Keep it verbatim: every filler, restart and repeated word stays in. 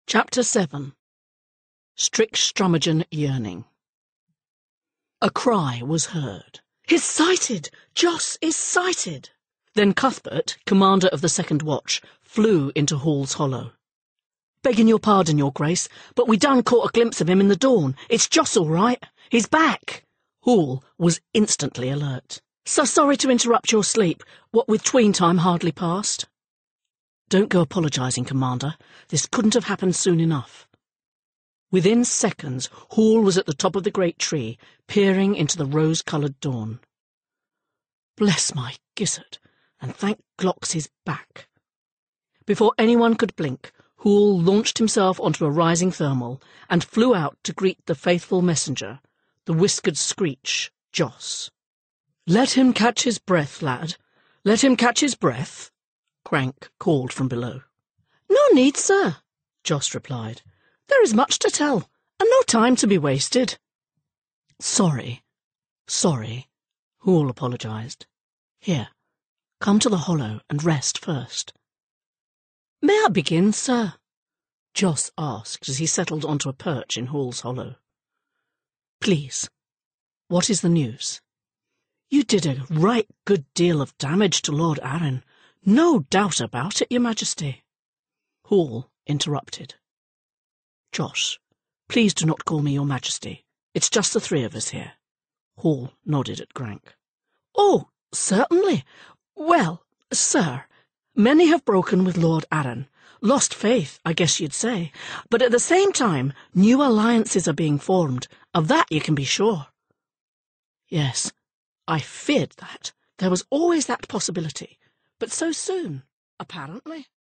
Chapter seven. Strixstrummagen Yearning. A cry was heard. "He's sighted! Joss is sighted!" Then Cuthbert, commander of the second watch, flew into Hall's Hollow. "Begging your pardon, your grace, but we done caught a glimpse of him in the dawn. It's Joss all right. He's back." Hall was instantly alert. "So sorry to interrupt your sleep, what with tween time hardly past." "Don't go apologising, Commander. This couldn't have happened soon enough." Within seconds, Hall was at the top of the great tree, peering into the rose-coloured dawn. "Bless my gizzard, and thank Glocks he's back." Before anyone could blink, Hall launched himself onto a rising thermal and flew out to greet the faithful messenger, the whiskered screech, Joss. "Let him catch his breath, lad. Let him catch his breath," Crank called from below. "No need, sir," Joss replied. "There is much to tell, and no time to be wasted." "Sorry, sorry," Hall apologised. "Here, come to the hollow and rest first." "May I begin, sir?" Joss asked as he settled onto a perch in Hall's Hollow. "Please, what is the news?" "You did a right good deal of damage to Lord Arryn. No doubt about it, your Majesty." Hall interrupted. "Josh, please do not call me your Majesty. It's just the three of us here." Hall nodded at Crank. "Oh, certainly. Well, sir, many have broken with Lord Arryn. Lost faith, I guess you'd say. But at the same time, new alliances are being formed. Of that you can be sure." "Yes, I feared that. There was always that possibility. But so soon, apparently."